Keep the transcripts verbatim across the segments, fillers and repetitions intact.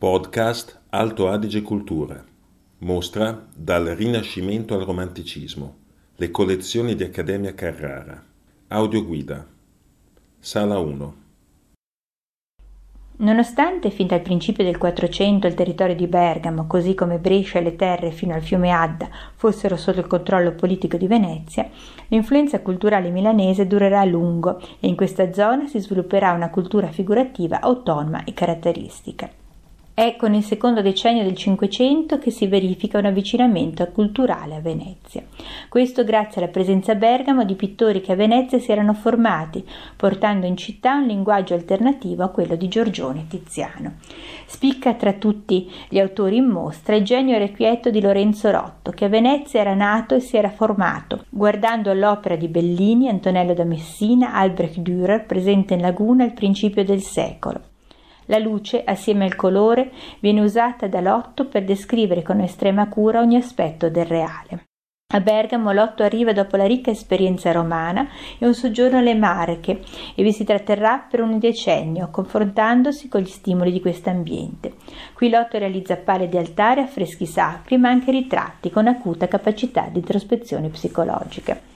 Podcast Alto Adige Cultura. Mostra Dal Rinascimento al Romanticismo. Le collezioni di Accademia Carrara. Audioguida. Sala uno. Nonostante fin dal principio del Quattrocento il territorio di Bergamo, così come Brescia e le terre fino al fiume Adda, fossero sotto il controllo politico di Venezia, l'influenza culturale milanese durerà a lungo e in questa zona si svilupperà una cultura figurativa autonoma e caratteristica. È con il secondo decennio del Cinquecento che si verifica un avvicinamento culturale a Venezia. Questo grazie alla presenza a Bergamo di pittori che a Venezia si erano formati, portando in città un linguaggio alternativo a quello di Giorgione e Tiziano. Spicca tra tutti gli autori in mostra il genio irrequieto di Lorenzo Rotto, che a Venezia era nato e si era formato, guardando all'opera di Bellini, Antonello da Messina, Albrecht Dürer, presente in Laguna al principio del secolo. La luce, assieme al colore, viene usata da Lotto per descrivere con estrema cura ogni aspetto del reale. A Bergamo Lotto arriva dopo la ricca esperienza romana e un soggiorno alle Marche e vi si tratterrà per un decennio, confrontandosi con gli stimoli di quest'ambiente. Qui Lotto realizza pale di altare, affreschi sacri, ma anche ritratti con acuta capacità di introspezione psicologica.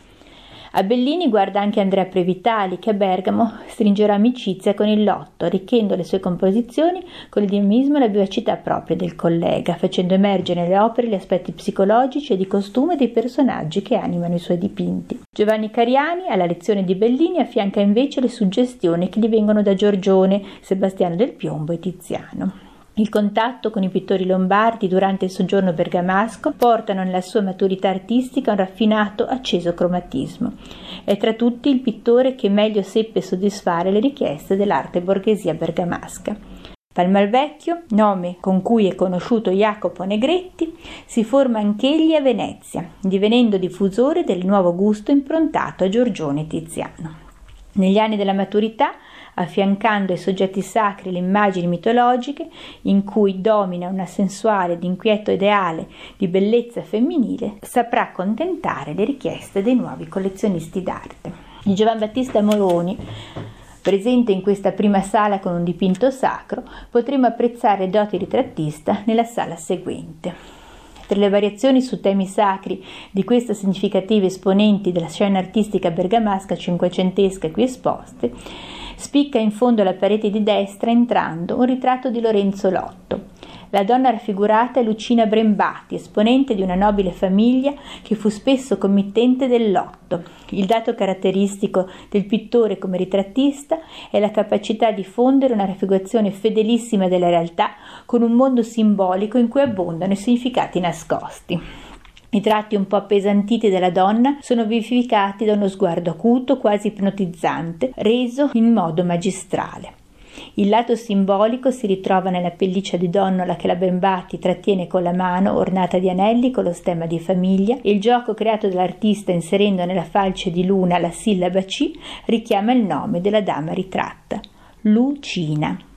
A Bellini guarda anche Andrea Previtali, che a Bergamo stringerà amicizia con il Lotto, arricchendo le sue composizioni con il dinamismo e la vivacità propria del collega, facendo emergere nelle opere gli aspetti psicologici e di costume dei personaggi che animano i suoi dipinti. Giovanni Cariani, alla lezione di Bellini, affianca invece le suggestioni che gli vengono da Giorgione, Sebastiano del Piombo e Tiziano. Il contatto con i pittori lombardi durante il soggiorno bergamasco portano nella sua maturità artistica un raffinato, acceso cromatismo. È tra tutti il pittore che meglio seppe soddisfare le richieste dell'arte borghesia bergamasca. Palmalvecchio, nome con cui è conosciuto Jacopo Negretti, si forma anch'egli a Venezia, divenendo diffusore del nuovo gusto improntato a Giorgione e Tiziano. Negli anni della maturità, affiancando ai soggetti sacri le immagini mitologiche in cui domina una sensuale ed inquieto ideale di bellezza femminile, saprà accontentare le richieste dei nuovi collezionisti d'arte. Di Giovan Battista Moloni, presente in questa prima sala con un dipinto sacro, potremo apprezzare il doti ritrattista nella sala seguente. Tra le variazioni su temi sacri di queste significative esponenti della scena artistica bergamasca cinquecentesca qui esposte, spicca in fondo alla parete di destra, entrando, un ritratto di Lorenzo Lotto. La donna raffigurata è Lucina Brembati, esponente di una nobile famiglia che fu spesso committente del Lotto. Il dato caratteristico del pittore come ritrattista è la capacità di fondere una raffigurazione fedelissima della realtà con un mondo simbolico in cui abbondano i significati nascosti. I tratti un po' appesantiti della donna sono vivificati da uno sguardo acuto, quasi ipnotizzante, reso in modo magistrale. Il lato simbolico si ritrova nella pelliccia di donnola che la Brembati trattiene con la mano ornata di anelli con lo stemma di famiglia, e il gioco creato dall'artista inserendo nella falce di luna la sillaba C richiama il nome della dama ritratta, Lucina.